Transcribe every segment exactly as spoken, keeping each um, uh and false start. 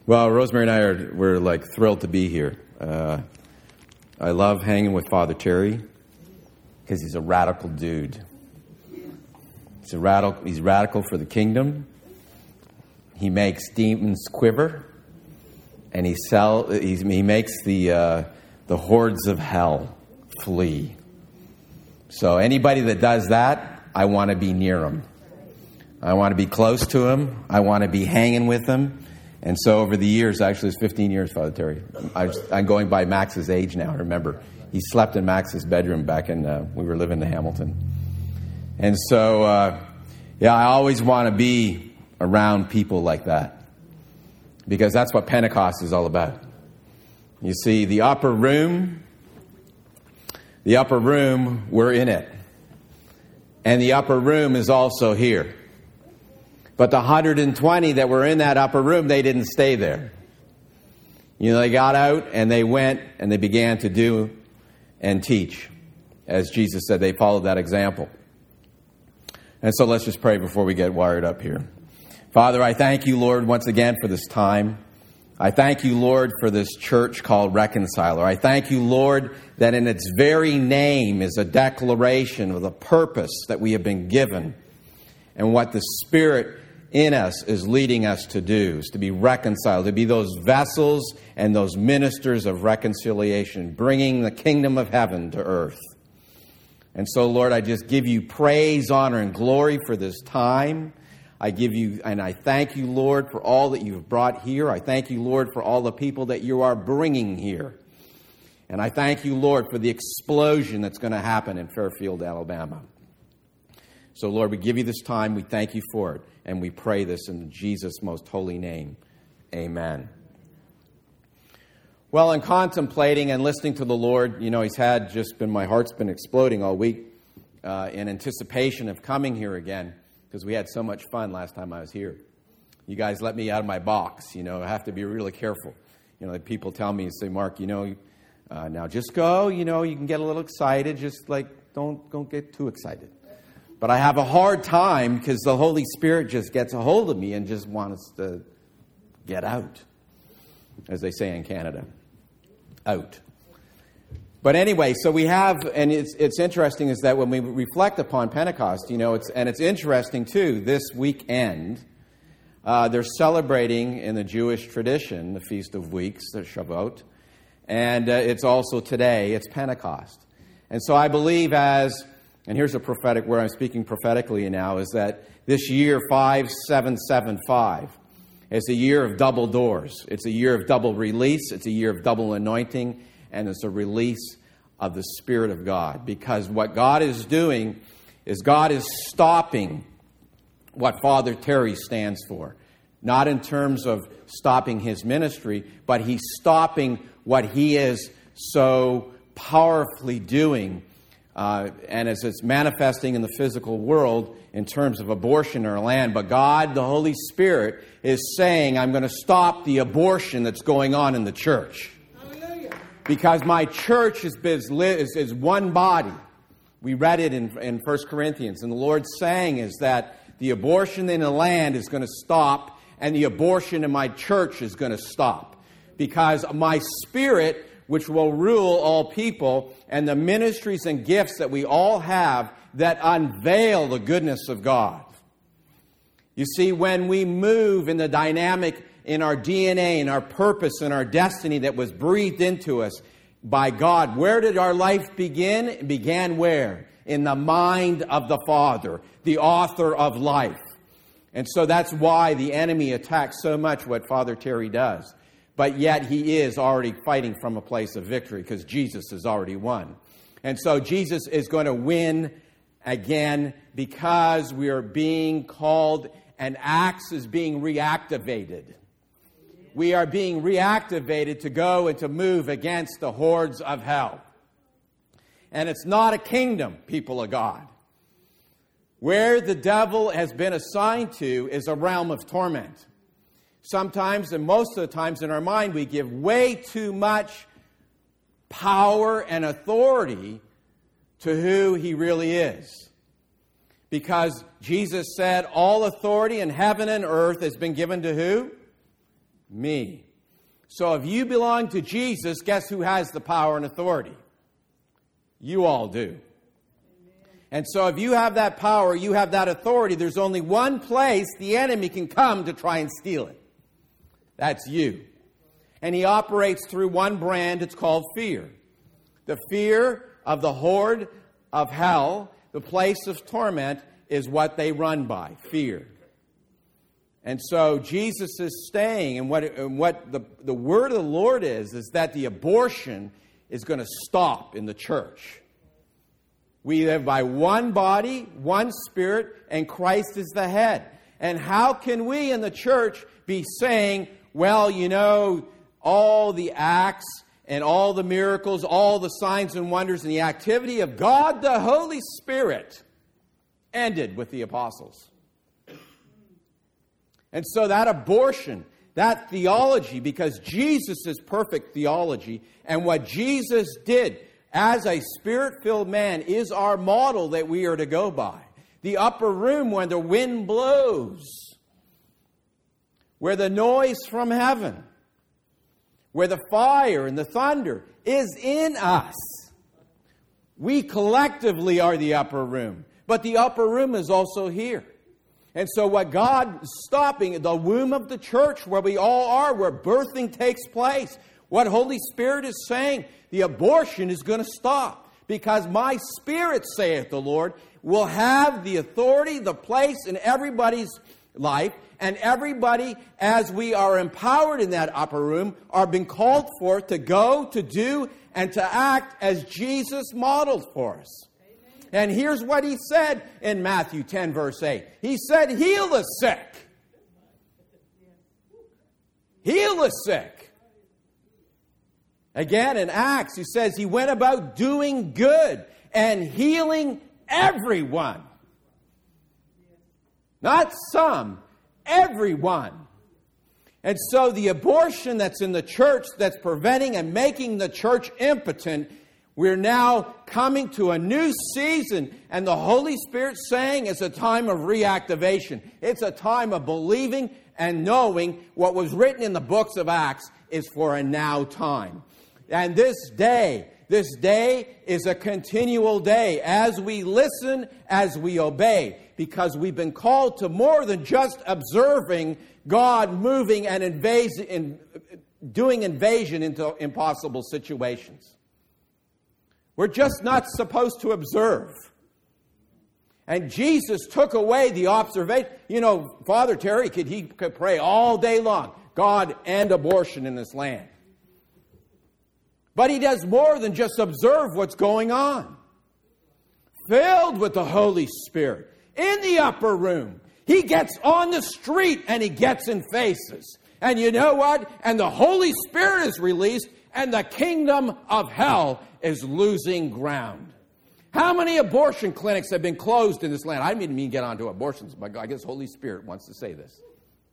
Well, Rosemary and I are we're like thrilled to be here. Uh, I love hanging with Father Terry because he's a radical dude. He's a radical. He's radical for the kingdom. He makes demons quiver, and he sell. He's, he makes the uh, the hordes of hell flee. So anybody that does that, I want to be near him. I want to be close to him. I want to be hanging with him. And so over the years, actually it's fifteen years, Father Terry. I was, I'm going by Max's age now. Remember, he slept in Max's bedroom back in, uh, we were living in Hamilton. And so, uh, yeah, I always want to be around people like that. Because that's what Pentecost is all about. You see, the upper room, the upper room, we're in it. And the upper room is also here. But the one hundred twenty that were in that upper room, they didn't stay there. You know, they got out and they went and they began to do and teach. As Jesus said, they followed that example. And so let's just pray before we get wired up here. Father, I thank you, Lord, once again for this time. I thank you, Lord, for this church called Reconciler. I thank you, Lord, that in its very name is a declaration of the purpose that we have been given and what the Spirit in us is leading us to do, is to be reconciled, to be those vessels and those ministers of reconciliation, bringing the kingdom of heaven to earth. And so, Lord, I just give you praise, honor, and glory for this time. I give you, and I thank you, Lord, for all that you've brought here. I thank you, Lord, for all the people that you are bringing here. And I thank you, Lord, for the explosion that's going to happen in Fairfield, Alabama. So, Lord, we give you this time. We thank you for it. And we pray this in Jesus' most holy name. Amen. Well, in contemplating and listening to the Lord, you know, he's had just been, my heart's been exploding all week uh, in anticipation of coming here again because we had so much fun last time I was here. You guys let me out of my box. You know, I have to be really careful. You know, like people tell me, say, Mark, you know, uh, now just go. You know, you can get a little excited. Just like don't don't get too excited. But I have a hard time because the Holy Spirit just gets a hold of me and just wants to get out, as they say in Canada, out. But anyway, so we have, and it's it's interesting is that when we reflect upon Pentecost, you know, it's and it's interesting too. This weekend, uh, they're celebrating in the Jewish tradition the Feast of Weeks, the Shavuot, and uh, it's also today. It's Pentecost, and so I believe as And here's a prophetic, where I'm speaking prophetically now, is that this year, five seven seven five, is a year of double doors. It's a year of double release. It's a year of double anointing. And it's a release of the Spirit of God. Because what God is doing is God is stopping what Father Terry stands for. Not in terms of stopping his ministry, but he's stopping what he is so powerfully doing. Uh, and as it's manifesting in the physical world in terms of abortion in our land. But God, the Holy Spirit, is saying, I'm going to stop the abortion that's going on in the church. Hallelujah. Because my church is, is, is one body. We read it in, in First Corinthians. And the Lord's saying is that the abortion in the land is going to stop, and the abortion in my church is going to stop. Because my Spirit, which will rule all people, and the ministries and gifts that we all have that unveil the goodness of God. You see, when we move in the dynamic in our D N A, in our purpose, and our destiny that was breathed into us by God, where did our life begin? It began where? In the mind of the Father, the author of life. And so that's why the enemy attacks so much what Father Terry does. But yet he is already fighting from a place of victory because Jesus has already won. And so Jesus is going to win again because we are being called, and Acts is being reactivated. We are being reactivated to go and to move against the hordes of hell. And it's not a kingdom, people of God. Where the devil has been assigned to is a realm of torment. Sometimes, and most of the times in our mind, we give way too much power and authority to who he really is. Because Jesus said, all authority in heaven and earth has been given to who? Me. So if you belong to Jesus, guess who has the power and authority? You all do. And so if you have that power, you have that authority, there's only one place the enemy can come to try and steal it. That's you. And he operates through one brand. It's called fear. The fear of the horde of hell, the place of torment, is what they run by, fear. And so Jesus is saying, and what, and what the, the word of the Lord is, is that the abortion is going to stop in the church. We live by one body, one spirit, and Christ is the head. And how can we in the church be saying, well, you know, all the acts and all the miracles, all the signs and wonders and the activity of God, the Holy Spirit, ended with the apostles. And so that abortion, that theology, because Jesus is perfect theology, and what Jesus did as a Spirit-filled man is our model that we are to go by. The upper room when the wind blows, where the noise from heaven, where the fire and the thunder is in us. We collectively are the upper room, but the upper room is also here. And so what God is stopping, the womb of the church where we all are, where birthing takes place, what Holy Spirit is saying, the abortion is going to stop. Because my Spirit, saith the Lord, will have the authority, the place in everybody's life, and everybody, as we are empowered in that upper room, are being called forth to go, to do, and to act as Jesus modeled for us. And here's what he said in Matthew ten, verse eight. He said, heal the sick. Heal the sick. Again, in Acts, he says he went about doing good and healing everyone. Not some, everyone. And so the abortion that's in the church that's preventing and making the church impotent, we're now coming to a new season, and the Holy Spirit's saying it's a time of reactivation. It's a time of believing and knowing what was written in the books of Acts is for a now time. And this day, this day is a continual day as we listen, as we obey, because we've been called to more than just observing God moving and invas- doing invasion into impossible situations. We're just not supposed to observe. And Jesus took away the observation. You know, Father Terry, could he could pray all day long, God, end abortion in this land. But he does more than just observe what's going on. Filled with the Holy Spirit, in the upper room, he gets on the street and he gets in faces. And you know what? And the Holy Spirit is released, and the kingdom of hell is losing ground. How many abortion clinics have been closed in this land? I didn't mean to get onto abortions, but I guess Holy Spirit wants to say this.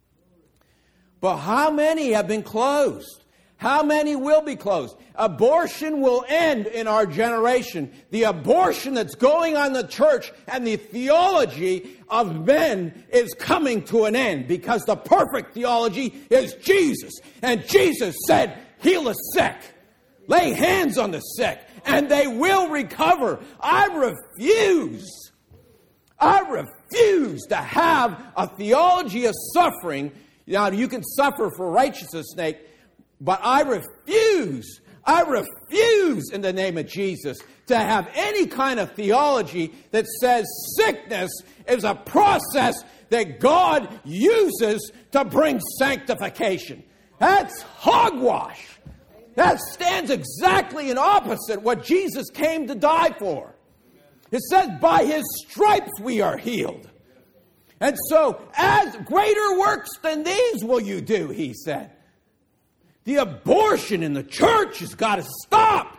But how many have been closed? How many will be closed? Abortion will end in our generation. The abortion that's going on in the church and the theology of men is coming to an end, because the perfect theology is Jesus. And Jesus said, heal the sick. Lay hands on the sick, and they will recover. I refuse. I refuse to have a theology of suffering. Now, you can suffer for righteousness' sake, but I refuse, I refuse in the name of Jesus to have any kind of theology that says sickness is a process that God uses to bring sanctification. That's hogwash. That stands exactly in opposite what Jesus came to die for. It says, by his stripes we are healed. And so, as greater works than these will you do, he said. The abortion in the church has got to stop.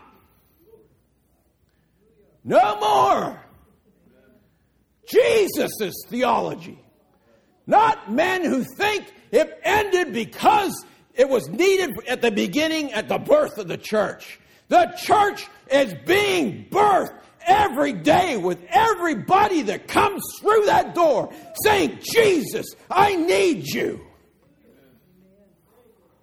No more. Jesus' theology. Not men who think it ended because it was needed at the beginning, at the birth of the church. The church is being birthed every day with everybody that comes through that door saying, Jesus, I need you.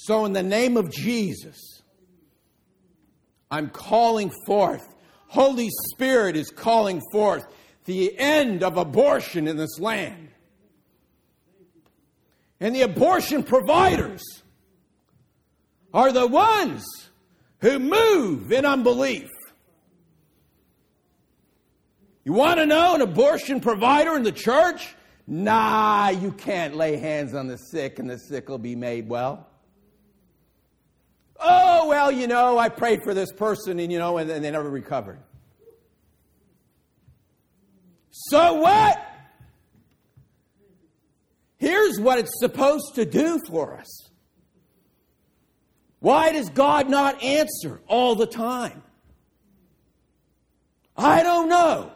So in the name of Jesus, I'm calling forth, Holy Spirit is calling forth the end of abortion in this land. And the abortion providers are the ones who move in unbelief. You want to know an abortion provider in the church? Nah, you can't lay hands on the sick and the sick will be made well. Oh, well, you know, I prayed for this person and, you know, and, and they never recovered. So what? Here's what it's supposed to do for us. Why does God not answer all the time? I don't know.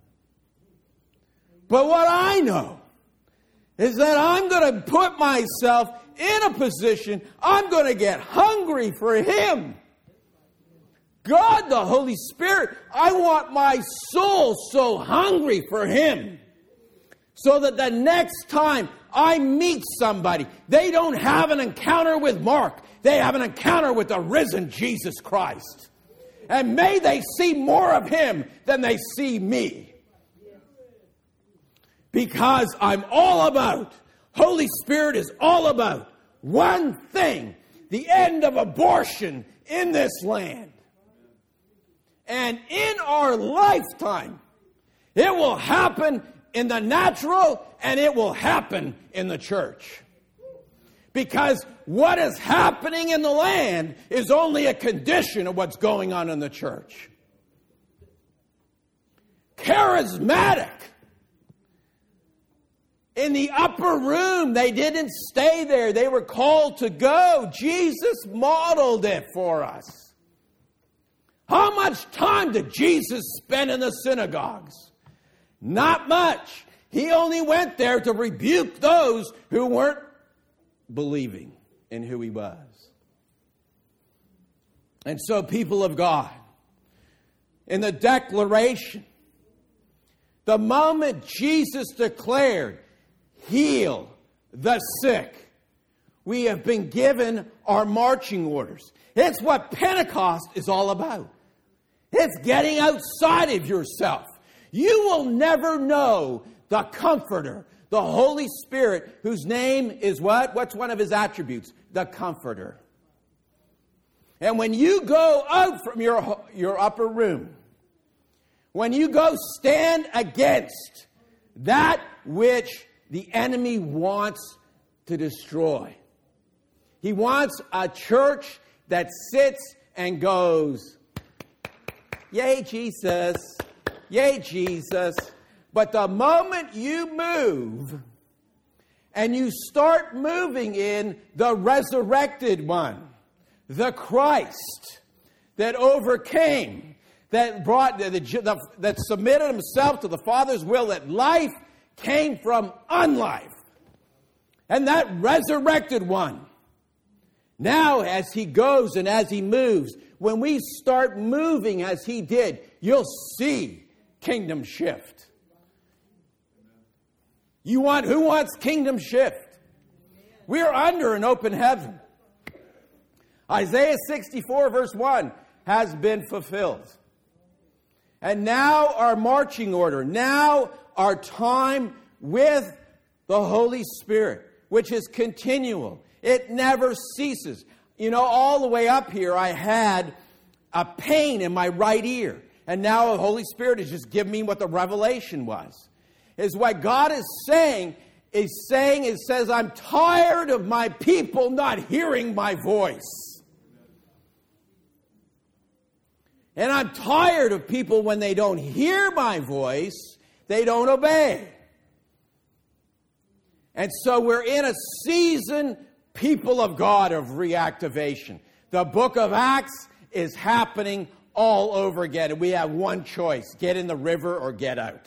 But what I know is that I'm going to put myself in a position, I'm going to get hungry for Him. God, the Holy Spirit, I want my soul so hungry for Him so that the next time I meet somebody, they don't have an encounter with Mark. They have an encounter with the risen Jesus Christ. And may they see more of Him than they see me. Because I'm all about, Holy Spirit is all about one thing, the end of abortion in this land. And in our lifetime, it will happen in the natural and it will happen in the church. Because what is happening in the land is only a condition of what's going on in the church. Charismatic. In the upper room, they didn't stay there. They were called to go. Jesus modeled it for us. How much time did Jesus spend in the synagogues? Not much. He only went there to rebuke those who weren't believing in who He was. And so, people of God, in the declaration, the moment Jesus declared, heal the sick, we have been given our marching orders. It's what Pentecost is all about. It's getting outside of yourself. You will never know the Comforter, the Holy Spirit, whose name is what? What's one of His attributes? The Comforter. And when you go out from your, your upper room, when you go stand against that which the enemy wants to destroy, he wants a church that sits and goes, yay, Jesus, yay, Jesus. But the moment you move and you start moving in the resurrected one, the Christ that overcame, that brought, the, the, that submitted Himself to the Father's will, that life came from unlife. And that resurrected one, now as He goes and as He moves, when we start moving as He did, you'll see kingdom shift. You want, who wants kingdom shift? We're under an open heaven. Isaiah sixty-four verse one has been fulfilled. And now our marching order, now our time with the Holy Spirit, which is continual. It never ceases. You know, all the way up here, I had a pain in my right ear. And now the Holy Spirit has just given me what the revelation was. Is what God is saying, is saying, it says, I'm tired of my people not hearing my voice. And I'm tired of people when they don't hear my voice, they don't obey. And so we're in a season, people of God, of reactivation. The book of Acts is happening all over again. And we have one choice. Get in the river or get out.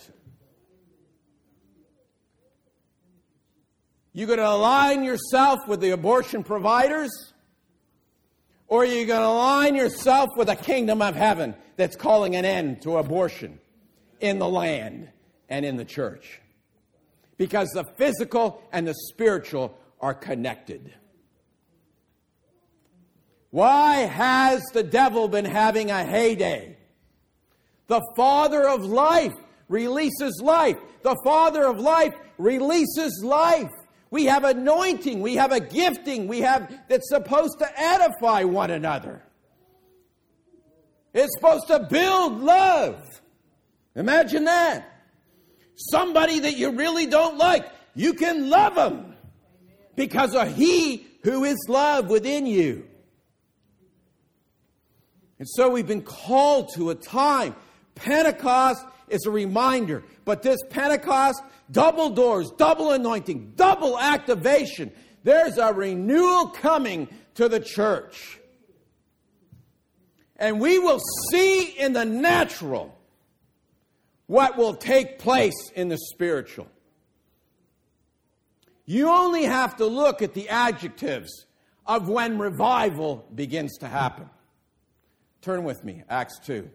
You going to align yourself with the abortion providers? Or are you going to align yourself with the kingdom of heaven that's calling an end to abortion in the land and in the church? Because the physical and the spiritual are connected. Why has the devil been having a heyday? The Father of life releases life. The Father of life releases life. We have anointing. We have a gifting. We have that's supposed to edify one another. It's supposed to build love. Imagine that. Somebody that you really don't like, you can love them because of He who is love within you. And so we've been called to a time. Pentecost is a reminder. But this Pentecost, double doors, double anointing, double activation. There's a renewal coming to the church. And we will see in the natural what will take place in the spiritual. You only have to look at the adjectives of when revival begins to happen. Turn with me, Acts two.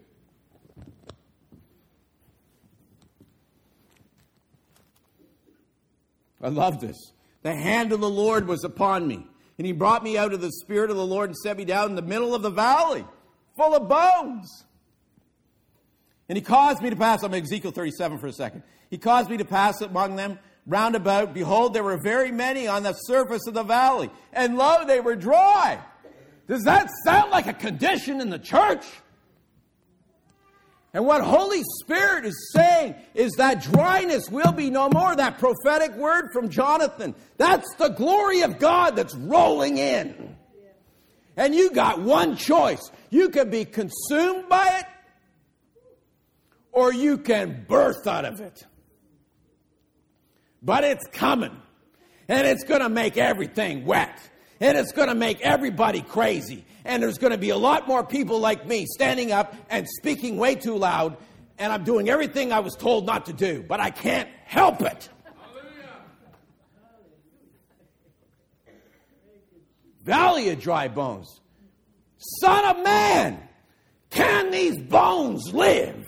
I love this. The hand of the Lord was upon me, and He brought me out of the Spirit of the Lord and set me down in the middle of the valley, full of bones. And He caused me to pass, I'm in Ezekiel thirty-seven for a second. He caused me to pass among them round about. Behold, there were very many on the surface of the valley, and lo, they were dry. Does that sound like a condition in the church? And what Holy Spirit is saying is that dryness will be no more. That prophetic word from Jonathan. That's the glory of God that's rolling in. And you got one choice. You can be consumed by it, or you can birth out of it. But it's coming. And it's going to make everything wet. And it's going to make everybody crazy. And there's going to be a lot more people like me standing up and speaking way too loud. And I'm doing everything I was told not to do. But I can't help it. Valley of dry bones. Son of man, can these bones live?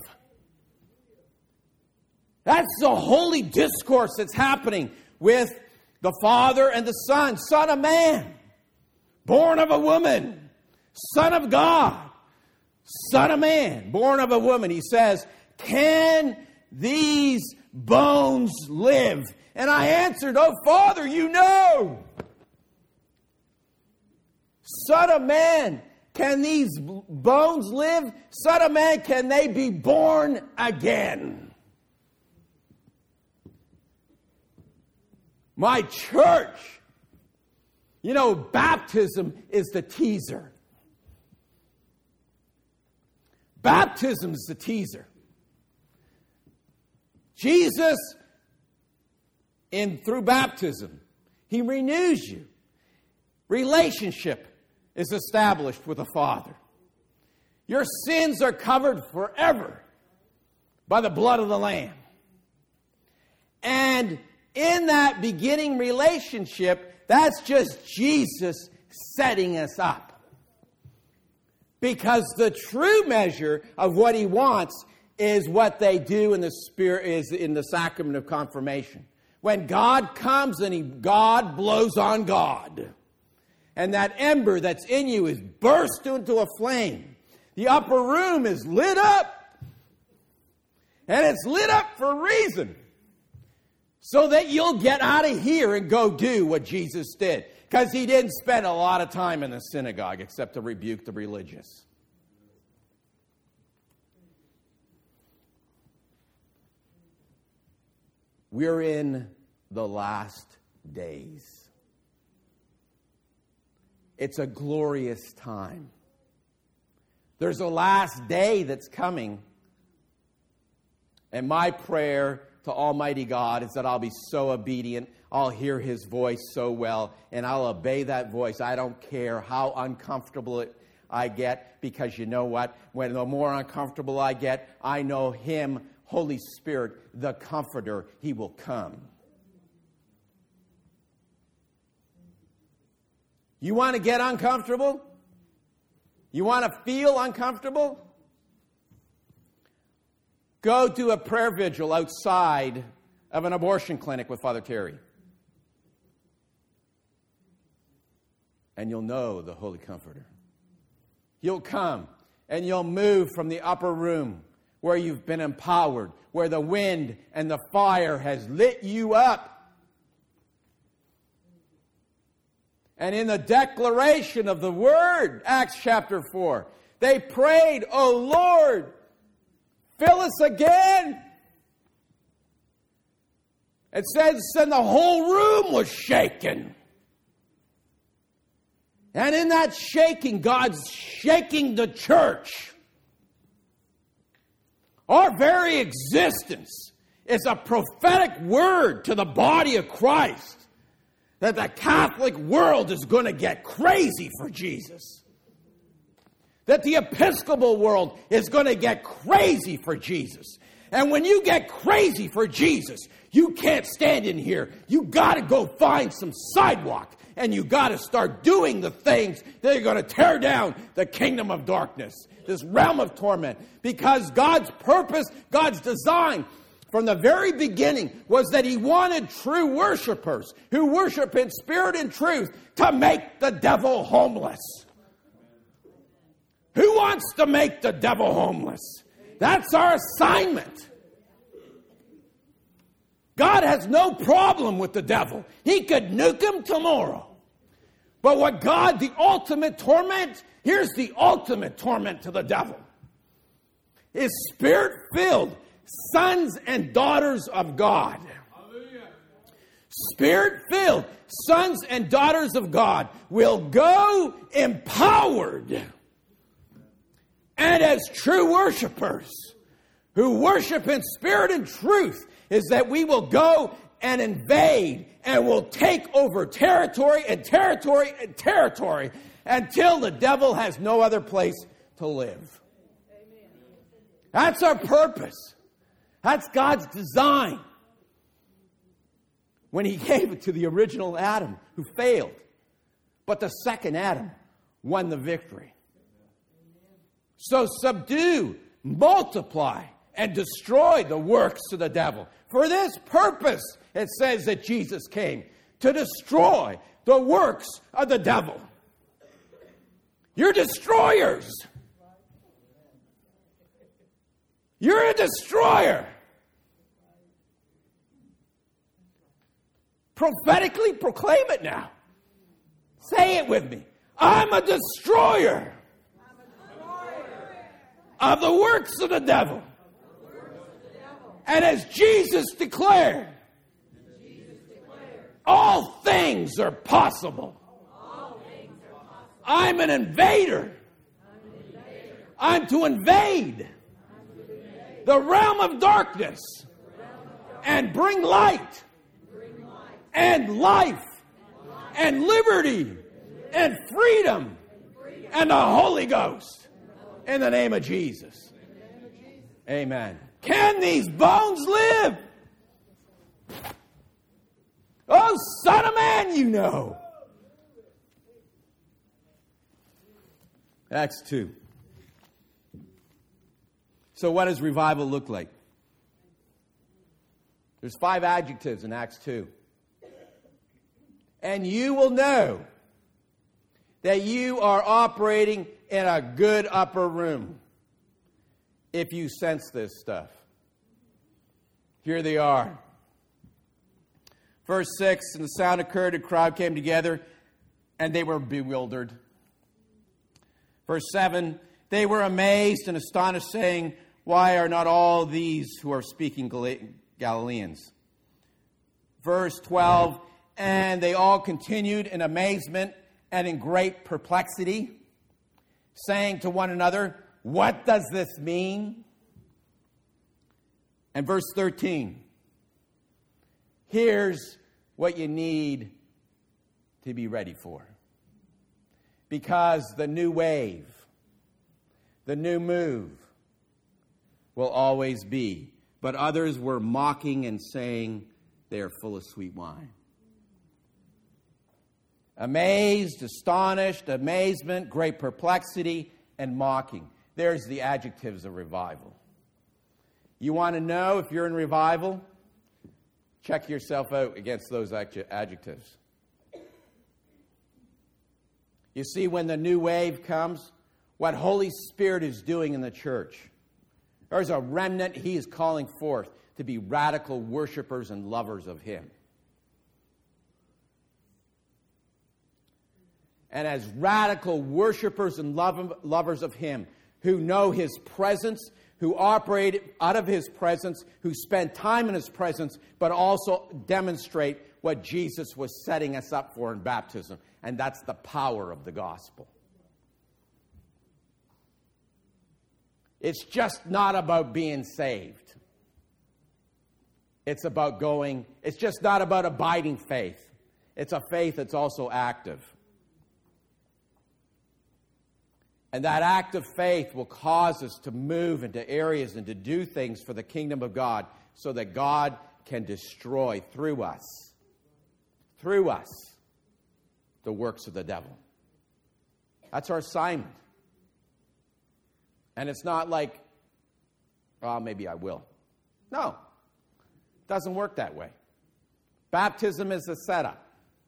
That's the holy discourse that's happening with the Father and the Son. Son of man, born of a woman, Son of God, Son of man, born of a woman. He says, can these bones live? And I answered, oh Father, you know. Son of man, can these bones live? Son of man, can they be born again? My church, you know, baptism is the teaser. Baptism is the teaser. Jesus, in through baptism, He renews you. Relationship is established with the Father. Your sins are covered forever by the blood of the Lamb. And in that beginning relationship, that's just Jesus setting us up. Because the true measure of what He wants is what they do in the Spirit, is in the sacrament of confirmation. When God comes and he, God blows on God. And that ember that's in you is burst into a flame. The upper room is lit up. And it's lit up for a reason. So that you'll get out of here and go do what Jesus did. Because He didn't spend a lot of time in the synagogue except to rebuke the religious. We're in the last days. It's a glorious time. There's a last day that's coming. And my prayer to Almighty God is that I'll be so obedient, I'll hear His voice so well, and I'll obey that voice. I don't care how uncomfortable it, I get, because you know what? When the more uncomfortable I get, I know Him, Holy Spirit, the Comforter, He will come. You want to get uncomfortable? You want to feel uncomfortable? Go do a prayer vigil outside of an abortion clinic with Father Terry. And you'll know the Holy Comforter. you'll come and you'll move from the upper room where you've been empowered, where the wind and the fire has lit you up. And in the declaration of the word, Acts chapter four, they prayed, "Oh Lord, fill us again." It says, and the whole room was shaken. And in that shaking, God's shaking the church. Our very existence is a prophetic word to the body of Christ that the Catholic world is going to get crazy for Jesus. That the Episcopal world is going to get crazy for Jesus. And when you get crazy for Jesus, you can't stand in here. You got to go find some sidewalk. And you got to start doing the things that are going to tear down the kingdom of darkness, this realm of torment. Because God's purpose, God's design from the very beginning was that He wanted true worshipers who worship in spirit and truth to make the devil homeless. Who wants to make the devil homeless? That's our assignment. God has no problem with the devil. He could nuke him tomorrow. But what God, the ultimate torment, here's the ultimate torment to the devil, is spirit-filled sons and daughters of God. Hallelujah. Spirit-filled sons and daughters of God will go empowered and as true worshipers who worship in spirit and truth, is that we will go and invade and will take over territory and territory and territory until the devil has no other place to live. Amen. That's our purpose. That's God's design. When He gave it to the original Adam who failed, but the second Adam won the victory. So subdue, multiply, and destroy the works of the devil. For this purpose, it says that Jesus came, to destroy the works of the devil. You're destroyers. You're a destroyer. Prophetically proclaim it now. Say it with me. I'm a destroyer. Of the works of the devil. And as Jesus declared, all things are possible. I'm an invader. I'm to invade the realm of darkness and bring light and life and liberty and freedom and the Holy Ghost. In the name of Jesus. Amen. Can these bones live? Oh, Son of Man, you know. Acts two. So what does revival look like? There's five adjectives in Acts two. And you will know that you are operating in a good upper room if you sense this stuff. Here they are. Verse six, and the sound occurred, a crowd came together, and they were bewildered. Verse seven, they were amazed and astonished, saying, why are not all these who are speaking Galileans? Verse twelve, and they all continued in amazement and in great perplexity, saying to one another, what does this mean? And verse thirteen, here's what you need to be ready for. Because the new wave, the new move, will always be. But others were mocking and saying they are full of sweet wine. Amazed, astonished, amazement, great perplexity, and mocking. There's the adjectives of revival. You want to know if you're in revival? Check yourself out against those adjectives. You see, when the new wave comes, what Holy Spirit is doing in the church. There's a remnant He is calling forth to be radical worshipers and lovers of Him. And as radical worshipers and love, lovers of Him, who know His presence, who operate out of His presence, who spend time in His presence, but also demonstrate what Jesus was setting us up for in baptism. And that's the power of the gospel. It's just not about being saved. It's about going, it's just not about abiding faith. It's a faith that's also active. And that act of faith will cause us to move into areas and to do things for the kingdom of God so that God can destroy through us, through us, the works of the devil. That's our assignment. And it's not like, oh, maybe I will. No, it doesn't work that way. Baptism is a setup.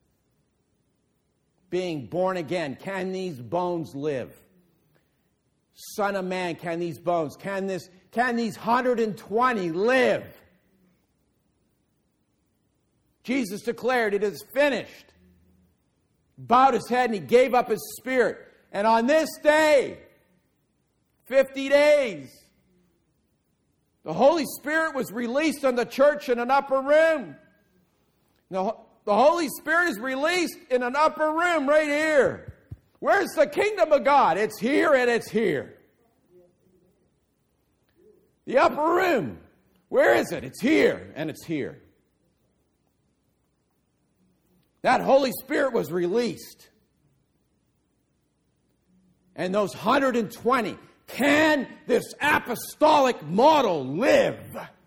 Being born again, can these bones live? Son of man, can these bones, can this, can these one hundred twenty live? Jesus declared, it is finished. Bowed his head and he gave up his spirit. And on this day, fifty days, the Holy Spirit was released on the church in an upper room. Now, the Holy Spirit is released in an upper room right here. Where's the kingdom of God? It's here and it's here. The upper room. Where is it? It's here and it's here. That Holy Spirit was released. And those one hundred twenty, can this apostolic model live?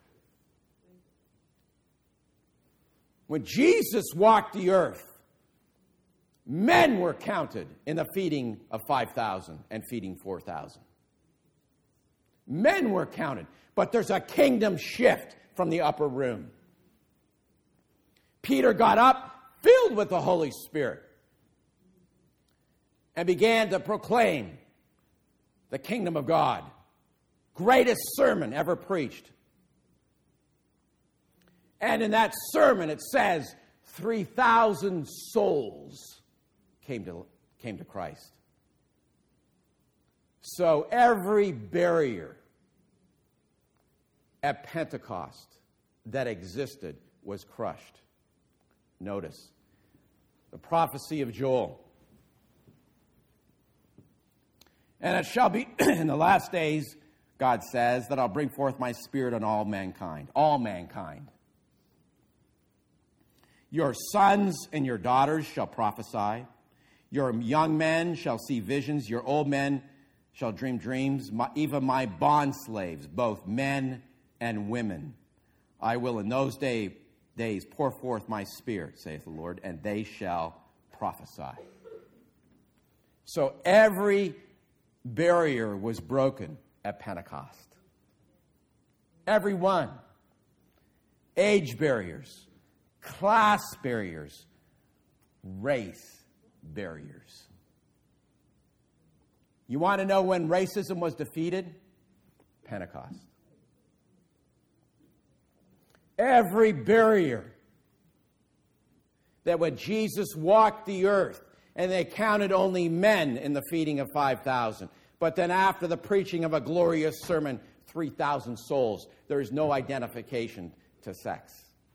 When Jesus walked the earth, men were counted in the feeding of five thousand and feeding four thousand. Men were counted. But there's a kingdom shift from the upper room. Peter got up, filled with the Holy Spirit, and began to proclaim the kingdom of God. Greatest sermon ever preached. And in that sermon it says three thousand souls came to, came to Christ. So every barrier at Pentecost that existed was crushed. Notice the prophecy of Joel. And it shall be in the last days, God says, that I'll bring forth my spirit on all mankind. All mankind. Your sons and your daughters shall prophesy. Your young men shall see visions. Your old men shall dream dreams. My, even my bondslaves, both men and women. I will in those day, days pour forth my spirit, saith the Lord, and they shall prophesy. So every barrier was broken at Pentecost. Every one. Age barriers, class barriers, race barriers. You want to know when racism was defeated? Pentecost. Every barrier that when Jesus walked the earth, and they counted only men in the feeding of five thousand. But then after the preaching of a glorious sermon, three thousand souls. There is no identification to sex.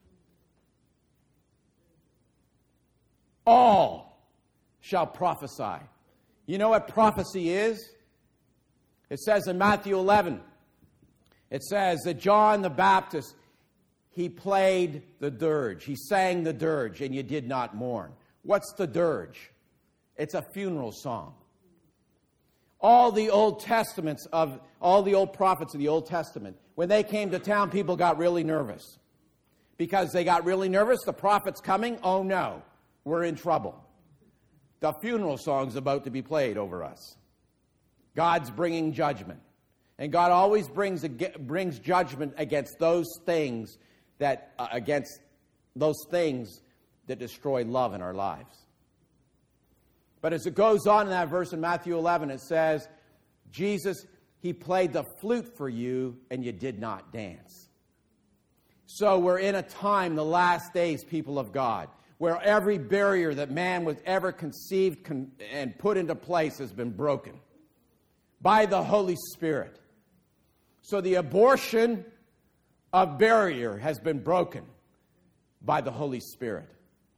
All shall prophesy. You know what prophecy is? It says in Matthew eleven, it says that John the Baptist, he played the dirge. He sang the dirge, and you did not mourn. What's the dirge? It's a funeral song. All the Old Testaments of, all the old prophets of the Old Testament, when they came to town, people got really nervous. Because they got really nervous, the prophet's coming, oh no, we're in trouble. The funeral song's about to be played over us. God's bringing judgment. And God always brings, brings judgment against those things that, uh, against those things that destroy love in our lives. But as it goes on in that verse in Matthew eleven, it says Jesus, he played the flute for you and you did not dance. So we're in a time, the last days, people of God, where every barrier that man was ever conceived con- and put into place has been broken by the Holy Spirit. So the abortion of barrier has been broken by the Holy Spirit.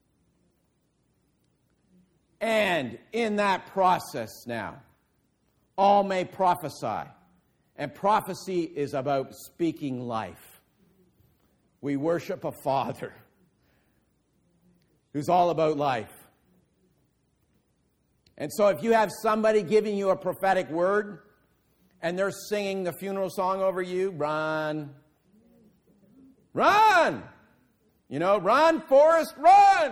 And in that process now, all may prophesy. And prophecy is about speaking life. We worship a Father who's all about life. And so if you have somebody giving you a prophetic word and they're singing the funeral song over you, run. Run! You know, run, Forrest, run!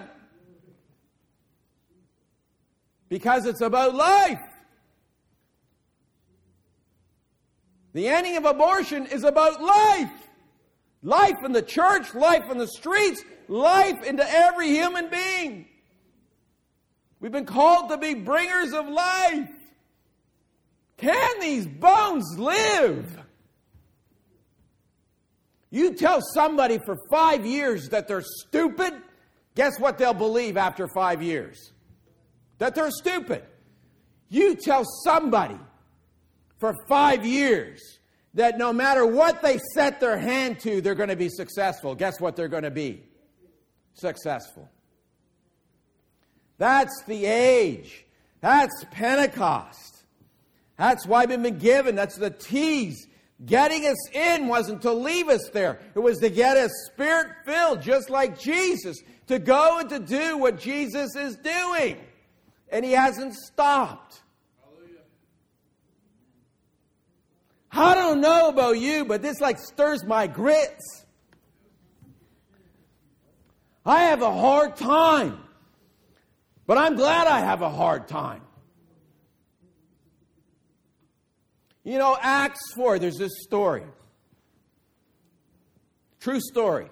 Because it's about life. The ending of abortion is about life. Life in the church, life in the streets, life into every human being. We've been called to be bringers of life. Can these bones live? You tell somebody for five years that they're stupid, guess what they'll believe after five years? That they're stupid. You tell somebody for five years that no matter what they set their hand to, they're going to be successful. Guess what they're going to be? Successful. That's the age. That's Pentecost. That's why we've been given. That's the tease. Getting us in wasn't to leave us there. It was to get us Spirit-filled, just like Jesus, to go and to do what Jesus is doing. And He hasn't stopped. Hallelujah. I don't know about you, but this like stirs my grits. I have a hard time. But I'm glad I have a hard time. You know, Acts four, there's this story. True story.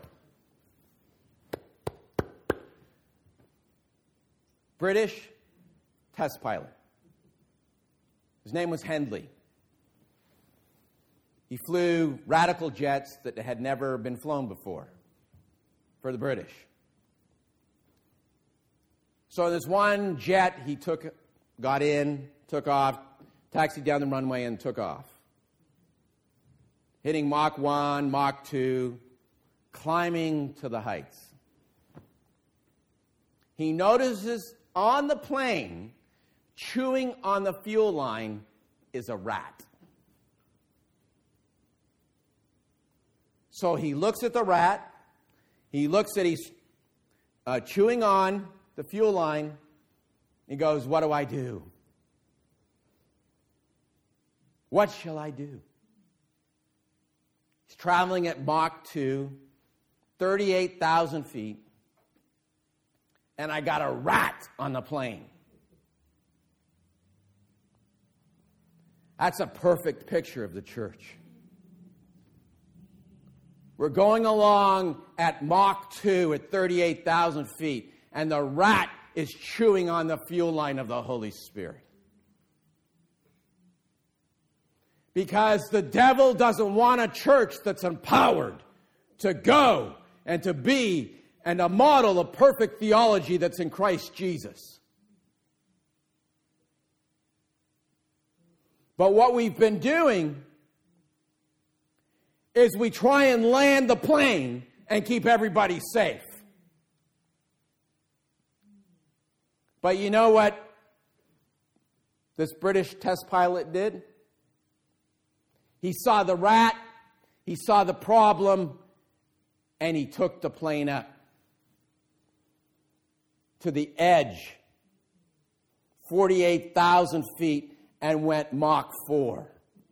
British test pilot. His name was Hendley. He flew radical jets that had never been flown before for the British. So this one jet he took, got in, took off, taxied down the runway and took off. Hitting Mach one, Mach two, climbing to the heights. He notices on the plane, chewing on the fuel line, is a rat. So he looks at the rat. He looks at he's uh, chewing on the fuel line. He goes, what do I do? What shall I do? He's traveling at Mach two, thirty-eight thousand feet, and I got a rat on the plane. That's a perfect picture of the church. We're going along at Mach two at thirty-eight thousand feet, and the rat is chewing on the fuel line of the Holy Spirit. Because the devil doesn't want a church that's empowered to go and to be and to model a perfect theology that's in Christ Jesus. But what we've been doing is we try and land the plane and keep everybody safe. But you know what this British test pilot did? He saw the rat, he saw the problem, and he took the plane up to the edge, forty-eight thousand feet, and went Mach four.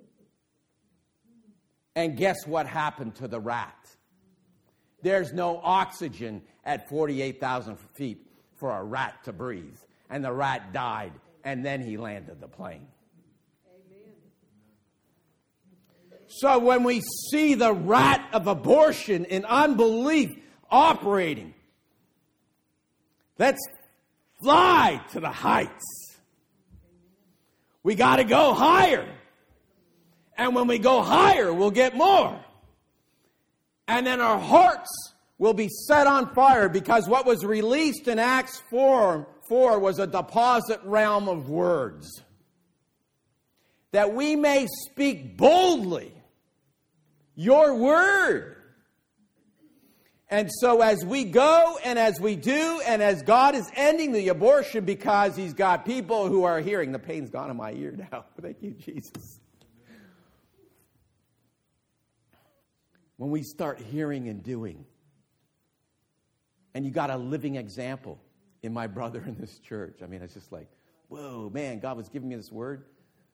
And guess what happened to the rat? There's no oxygen at forty-eight thousand feet for a rat to breathe. And the rat died, and then he landed the plane. So when we see the rat of abortion and unbelief operating, let's fly to the heights. We got to go higher. And when we go higher, we'll get more. And then our hearts will be set on fire, because what was released in Acts four, four was a deposit realm of words. That we may speak boldly your word. And so as we go and as we do, and as God is ending the abortion, because he's got people who are hearing, the pain's gone in my ear now. Thank you, Jesus. When we start hearing and doing, and you got a living example in my brother in this church. I mean, it's just like, whoa, man, God was giving me this word.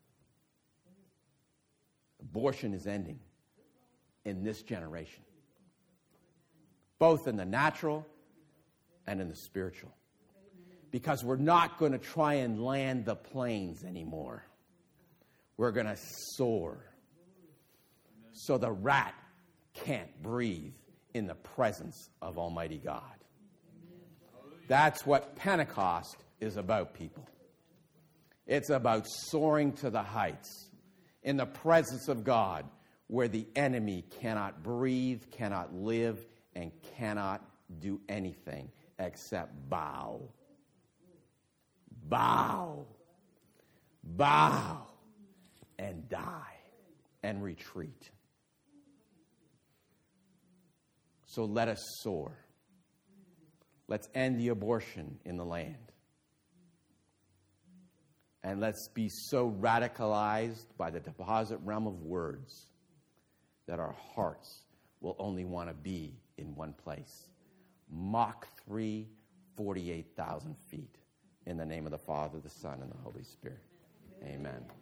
Abortion is ending in this generation. Both in the natural and in the spiritual. Because we're not going to try and land the planes anymore. We're going to soar. So the rat can't breathe in the presence of Almighty God. That's what Pentecost is about, people. It's about soaring to the heights in the presence of God, where the enemy cannot breathe, cannot live, and cannot do anything except bow. Bow. Bow. And die. And retreat. So let us soar. Let's end the abortion in the land. And let's be so radicalized by the deposit realm of words that our hearts will only want to be in one place. Mach three, forty-eight thousand feet. In the name of the Father, the Son, and the Holy Spirit. Amen.